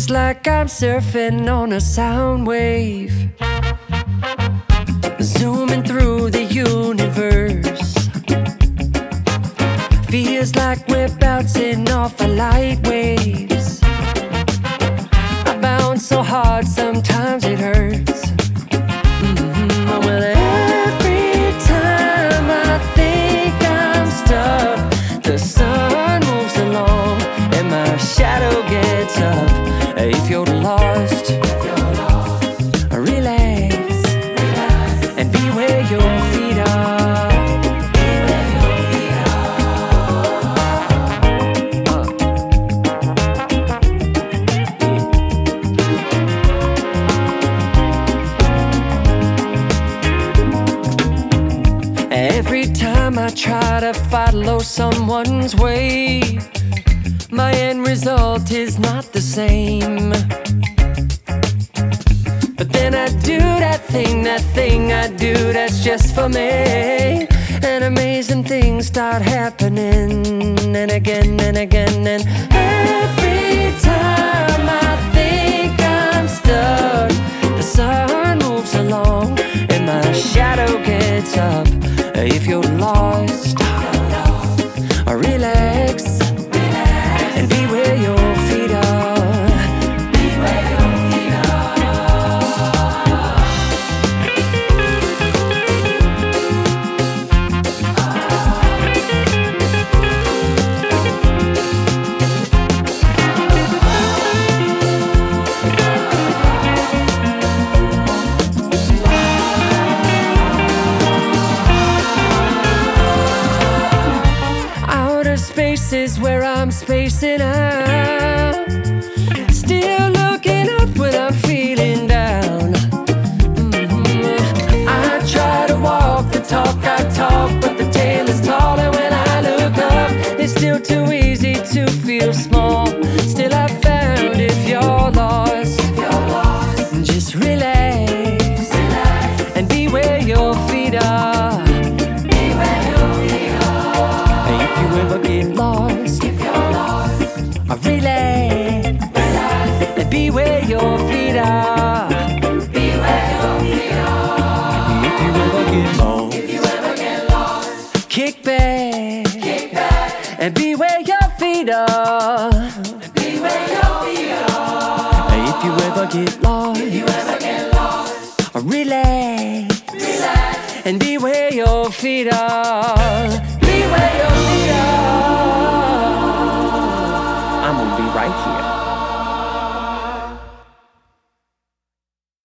Feels like I'm surfing on a sound wave, zooming through the universe. Feels like we're bouncing off of light waves. I bounce so hard sometimes it hurts. Well, every time I think I'm stuck, the sun moves along and my shadow gets up. If you're lost, relax and be where your feet are. Every time I try to follow someone's way, my end result is not the same. But then I do that thing I do that's just for me, and amazing things start happening, and again and again. And every time I think I'm stuck, the sun moves along and my shadow gets up. If you're lost, relax and be where your feet are. Be where your feet Space is where I'm spacing out, still looking up when I'm feeling down. I try to walk the talk I talk, but the tale is tall, and when I look up, it's still too easy to feel small. Still I found if you're lost, just relax and be where your feet are. Ever get lost, if you're lost, relax and be where your feet are. Be where your feet are. If you ever get lost, kick back and be where your feet are. Be where your feet are. If you ever get lost, relax and be where your feet are. Be where your feet are.